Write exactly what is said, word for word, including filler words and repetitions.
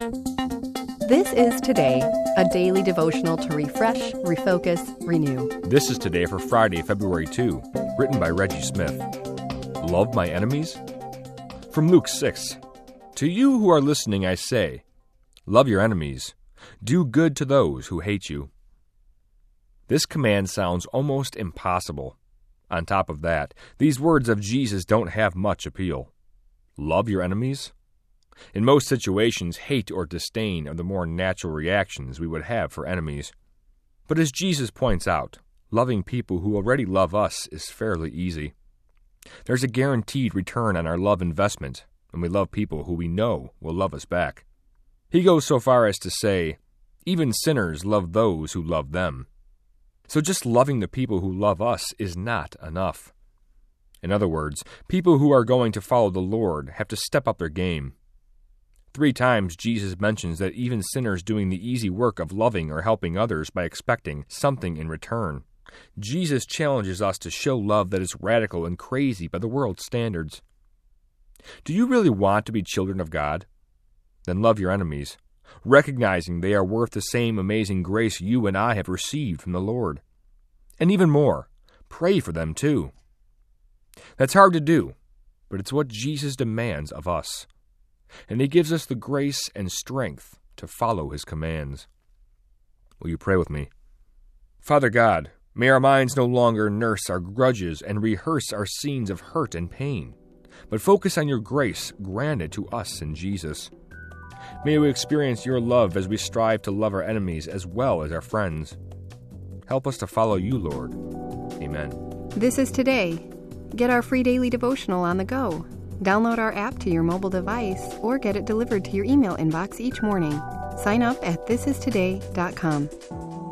This is Today, a daily devotional to refresh, refocus, renew. This is Today for Friday, February second, written by Reggie Smith. Love my enemies? From Luke six. To you who are listening, I say, love your enemies. Do good to those who hate you. This command sounds almost impossible. On top of that, these words of Jesus don't have much appeal. Love your enemies? In most situations, hate or disdain are the more natural reactions we would have for enemies. But as Jesus points out, loving people who already love us is fairly easy. There's a guaranteed return on our love investment when we love people who we know will love us back. He goes so far as to say, even sinners love those who love them. So just loving the people who love us is not enough. In other words, people who are going to follow the Lord have to step up their game. Three times Jesus mentions that even sinners doing the easy work of loving or helping others by expecting something in return. Jesus challenges us to show love that is radical and crazy by the world's standards. Do you really want to be children of God? Then love your enemies, recognizing they are worth the same amazing grace you and I have received from the Lord. And even more, pray for them too. That's hard to do, but it's what Jesus demands of us. And He gives us the grace and strength to follow His commands. Will you pray with me? Father God, may our minds no longer nurse our grudges and rehearse our scenes of hurt and pain, but focus on your grace granted to us in Jesus. May we experience your love as we strive to love our enemies as well as our friends. Help us to follow you, Lord. Amen. This is Today. Get our free daily devotional on the go. Download our app to your mobile device or get it delivered to your email inbox each morning. Sign up at this is today dot com.